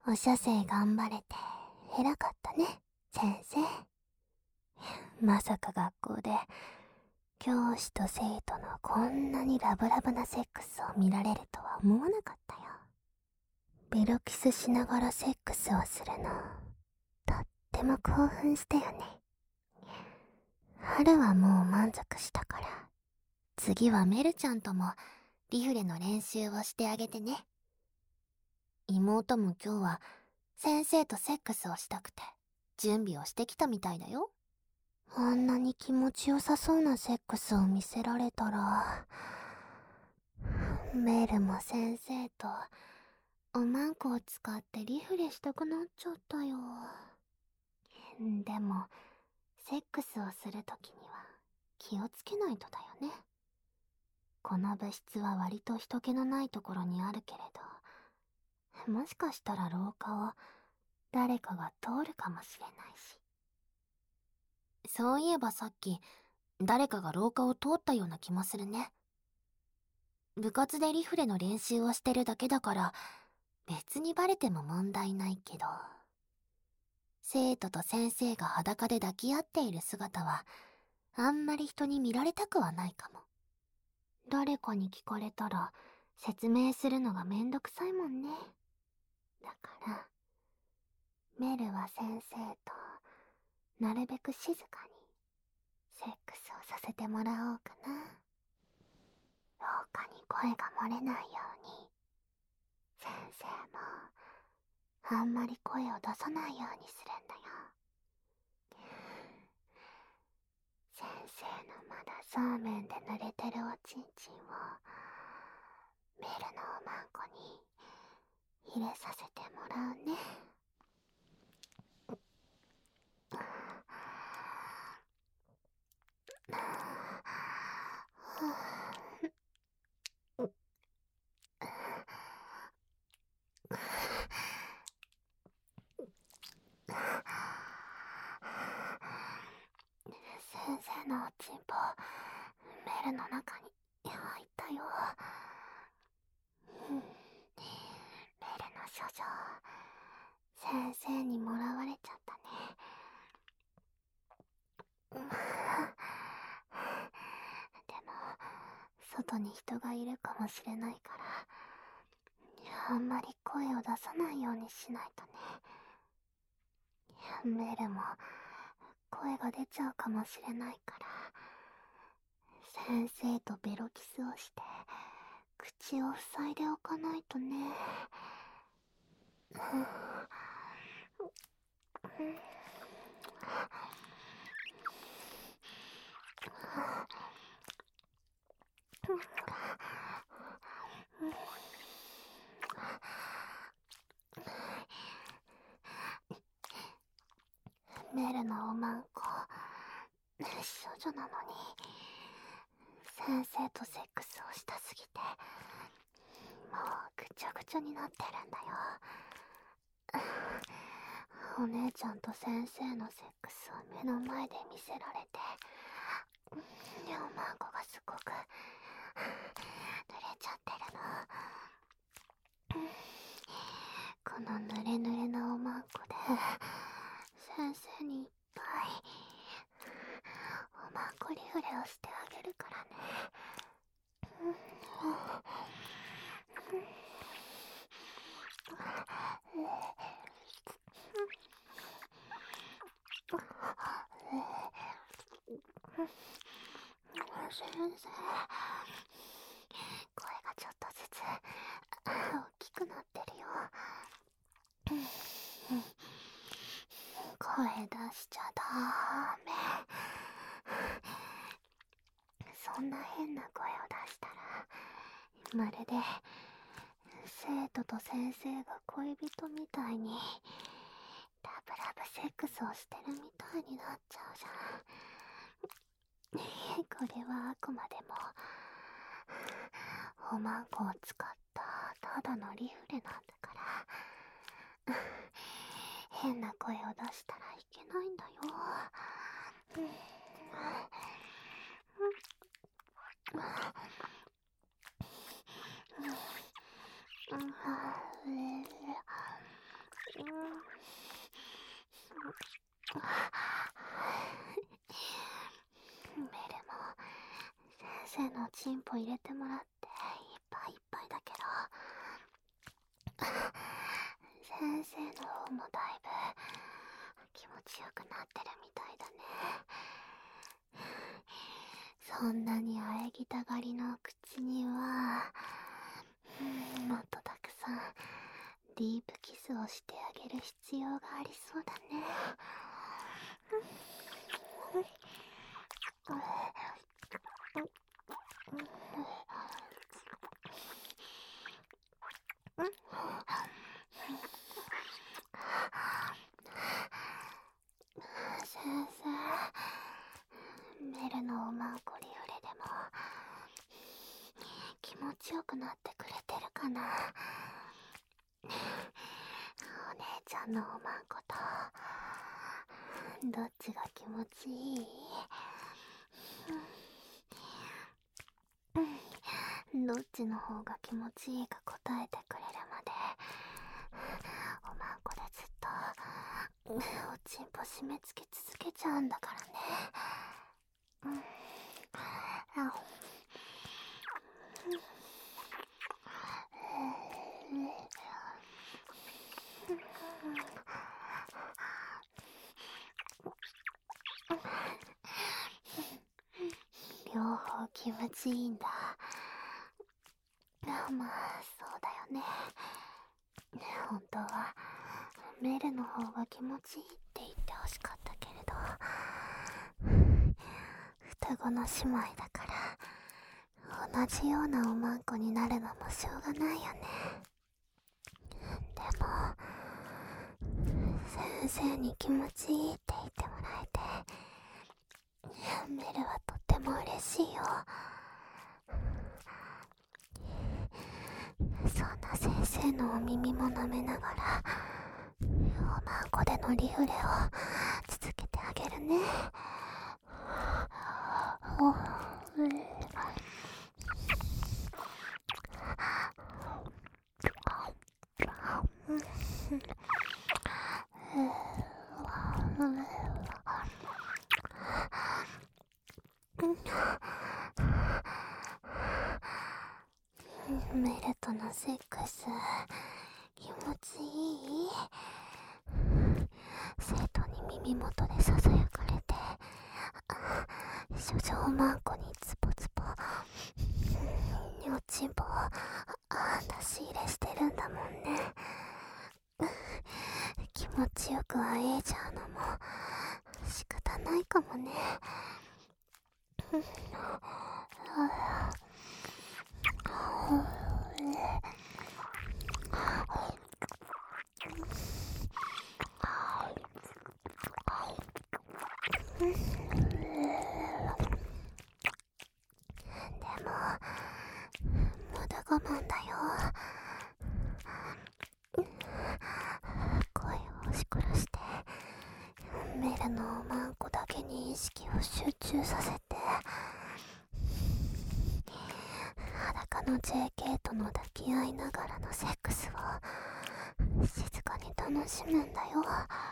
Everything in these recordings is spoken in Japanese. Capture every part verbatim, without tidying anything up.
おしゃせ頑張れて偉かったね、先生。まさか学校で教師と生徒のこんなにラブラブなセックスを見られるとは思わなかったよ。ベロキスしながらセックスをするの、とっても興奮したよね。春はもう満足したから、次はメルちゃんともリフレの練習をしてあげてね。妹も今日は先生とセックスをしたくて準備をしてきたみたいだよ。あんなに気持ちよさそうなセックスを見せられたら、メルも先生とおまんこを使ってリフレしたくなっちゃったよ。でもセックスをするときには気をつけないとだよね。この部室は割と人気のないところにあるけれど、もしかしたら廊下を誰かが通るかもしれないし。そういえばさっき誰かが廊下を通ったような気もするね。部活でリフレの練習をしてるだけだから別にバレても問題ないけど、生徒と先生が裸で抱き合っている姿はあんまり人に見られたくはないかも。誰かに聞かれたら説明するのがめんどくさいもんね。だからメルは先生となるべく静かにセックスをさせてもらおうかな。廊下に声が漏れないように、先生もあんまり声を出さないようにするんだよ。先生のまだそうめんで濡れてるおちんちんをメルのおまんこに入れさせてもらうね。先生のおちんぽメルの中に入ったよ。メルの処女、先生にもらわれちゃったね。でも外に人がいるかもしれないから、あんまり声を出さないようにしないとね。メルも声が出ちゃうかもしれないから、先生とベロキスをして口を塞いでおかないとね。メルのおまんこ少女なのに先生とセックスをしたすぎてもうぐちゃぐちゃになってるんだよ。お姉ちゃんと先生のセックスを目の前で見せられて、おまんこがすごく濡れちゃってるの。この濡れ濡れなおまんこで先生にいっぱいおまんこリフレをしてあげるからね。先生、声がちょっとずつ大きくなってるよ。声出しちゃダメ。そんな変な声を出したらまるで生徒と先生が恋人みたいにラブラブセックスをしてるみたいになっちゃうじゃん。これはあくまでもおまんこを使ったただのリフレなんだから変な声を出したらいけないんだよ。 メルも先生のチンポ入れてもらっていっぱいいっぱいだけど、先生の方もだいぶ気持ちよくなってるみたいだね。そんなに喘ぎたがりの口にはもっとたくさんディープキスをしてあげる必要がありそうだね。先生、メルのおまんこリフレでも気持ちよくなってくれてるかな。お姉ちゃんのおまんことどっちが気持ちいい？どっちの方が気持ちいいか答えてくれるまでおまんこでずっとおちんぽ締め付け続けちゃうんだからね。うんあ両方気持ちいいんだ。まあそうだよね。本当はメルの方が気持ちいいって言ってほしかったけれど、双子の姉妹だから同じようなおまんこになるのもしょうがないよね。でも先生に気持ちいいって言ってもらえてメルはとっても嬉しいよ。そんな先生のお耳も舐めながらおまんこでのリフレを続けてあげるね。おメルとのセックス気持ちいい？生徒に耳元でささやかれて少女おまんこにツポツポおちんぽを出し入れしてるんだもんね。気持ちよくあえいじゃうのも仕方ないかもね。でもまだ我慢だよ。声を押し殺してメルのおまんこだけに意識を集中させて裸の ジェーケー との抱き合いながらのセックスを静かに楽しむんだよ。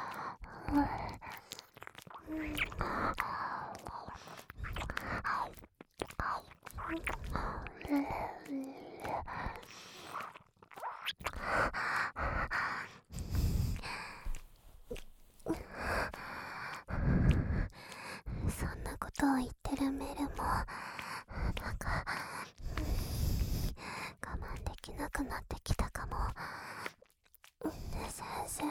そんなことを言ってるメルもなんか我慢できなくなってきたかも。先生、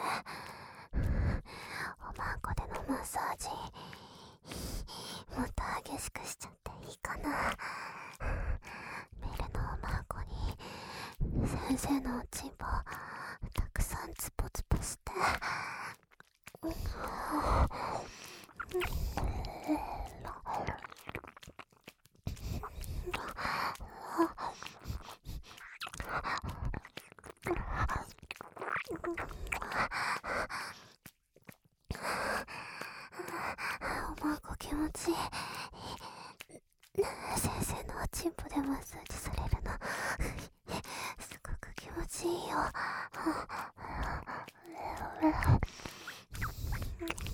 おまんこでのマッサージもっと激しくしちゃっていいかな。メルのおまんこに先生のおちんぽたくさんツポツポしておまんこ気持ちいい。先生のおちんぽでマッサージされるのすごく気持ちいいよ。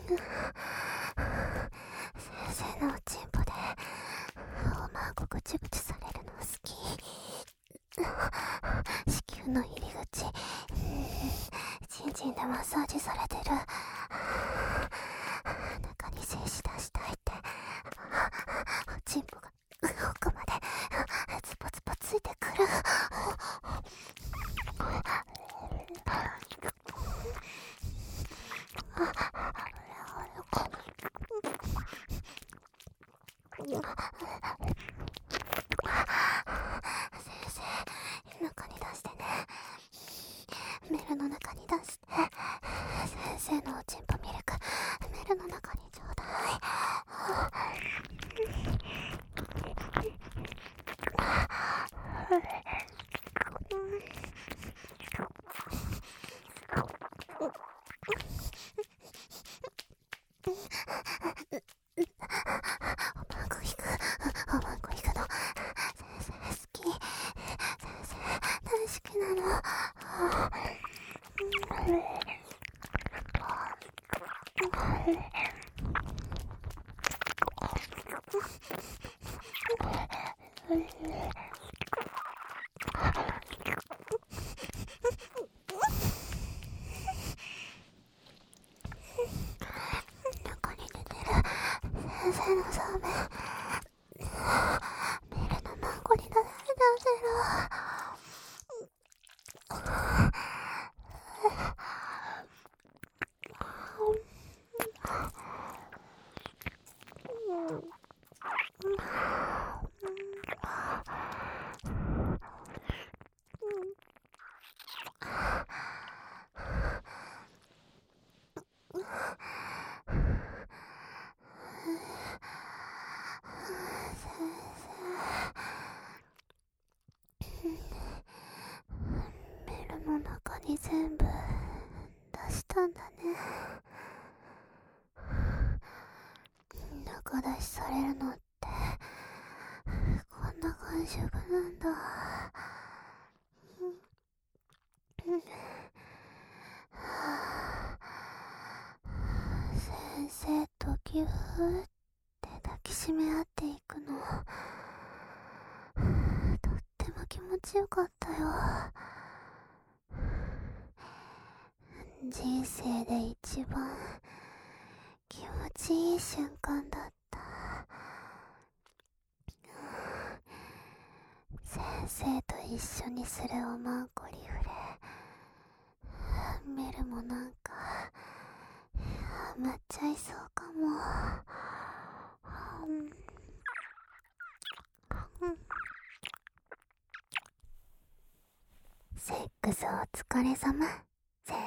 先生のおちんぽでおまんこぐちぐちされるの好き。子宮の入り口、ちんちんでマッサージされてる。中に精子出したいって、おちんぽが奥までズポズポついてくる。先生、中に出してね。メルの中に出して。先生のおちんぽミルク、メルの中にちょうだい。おまんこ行く、おまんこ行くの。先生好き、先生大好きなの。中に出てる先生のそうめん、メルのマンコに出せろ。メルの中に全部出したんだね。中出しされるのってこんな感触なんだ。先生とギューって抱きしめ合っていくの、とっても気持ちよかったよ。人生で一番気持ちいい瞬間だった。先生と一緒にするおまんこリフレ、メルもなんかハマっちゃいそうかも。うんうん、セックスお疲れ様、先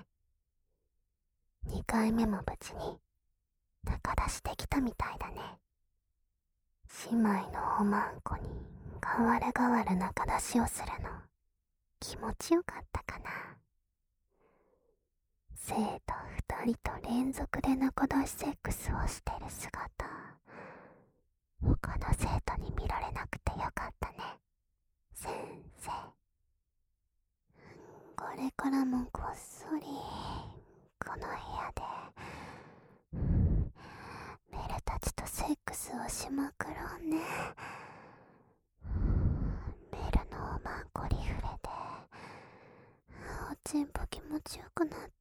生。にかいめも無事に中出しできたみたいだね。姉妹のおまんこに代わる代わる中出しをするの気持ちよかったかな。生徒二人と連続で中出しセックスをしてる姿、他の生徒に見られなくてよかったね、先生。これからもこっそりこの部屋でメルたちとセックスをしまくろうね。メルのおまんこリフレでおちんぽ気持ちよくなって